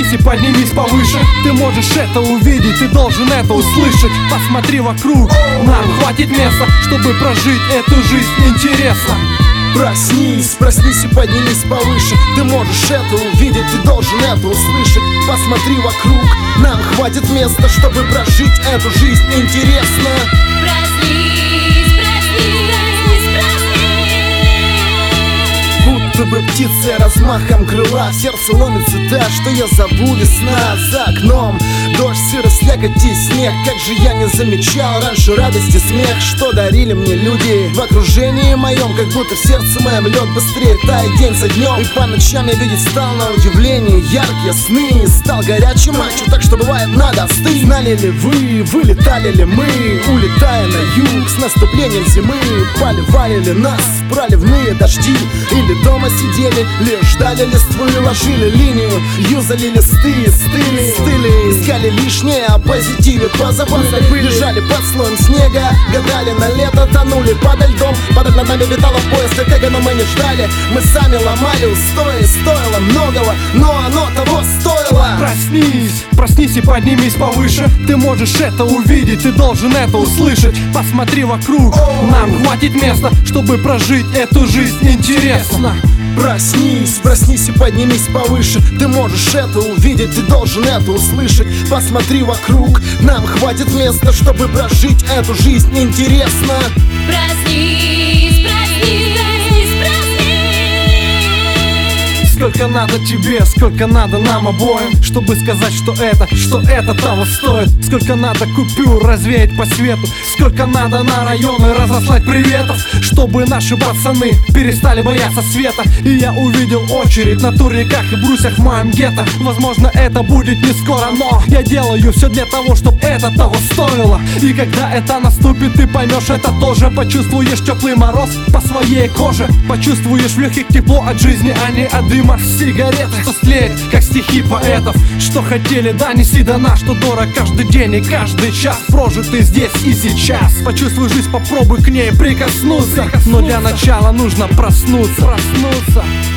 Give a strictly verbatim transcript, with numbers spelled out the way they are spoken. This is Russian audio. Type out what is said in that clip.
Проснись и поднимись повыше. Ты можешь это увидеть, ты должен это услышать. Посмотри вокруг, нам хватит места, чтобы прожить эту жизнь интересно. Проснись, проснись и поднимись повыше. Ты можешь это увидеть, ты должен это услышать. Посмотри вокруг, нам хватит места, чтобы прожить эту жизнь интересно. Проснись, проснись, проснись, проснись. Будто бы птица размахом крыла, в сердце ломится та, что я зову весна. За окном дождь, сырость, слякоть и снег. Как же я не замечал раньше радость и смех, что дарили мне люди в окружении моем. Как будто в сердце моем лед быстрее тает день за днем. И по ночам я видеть стал на удивление яркие сны. Стал горячим мачо, так что бывает надо остыть. Знали ли вы, вылетали ли мы, улетая на юг с наступлением зимы? Поливали ли нас проливные дожди, или дома сидели, лишь ждали листвы, ложили линию, юзали листы, стыли, стыли, искали лишнее о позитиве, позабыли, лежали под слоем снега, гадали на лето, тонули подо льдом, подо над нами витало в поисках, как оно мы не ждали, мы сами ломали устои, стоило многого, но оно того стоило. Проснись, проснись и поднимись повыше. Ты можешь это увидеть, ты должен это услышать. Посмотри вокруг, нам хватит места, чтобы прожить эту жизнь интересно. Проснись, проснись и поднимись повыше. Ты можешь это увидеть, ты должен это услышать. Посмотри вокруг, нам хватит места, чтобы прожить эту жизнь интересно. Проснись, проснись, проснись, проснись. Сколько надо тебе, сколько надо нам обоим, чтобы сказать, что это, что это того стоит. Сколько надо купюр развеять по свету, сколько надо на районы разослать приветов, чтобы наши пацаны перестали бояться света. И я увидел очередь на турниках и брусьях в моем гетто. Возможно, это будет не скоро, но я делаю все для того, чтобы это того стоило. И когда это наступит, ты поймешь это тоже. Почувствуешь теплый мороз по своей коже, почувствуешь в легких тепло от жизни, а не от дыма сигареты, что стлеет, как стихи поэтов. Что хотели донеси до нас, что дорог каждый день и каждый час, прожитый здесь и сейчас. Почувствуй жизнь, попробуй к ней прикоснуться, но для начала нужно проснуться. Проснуться.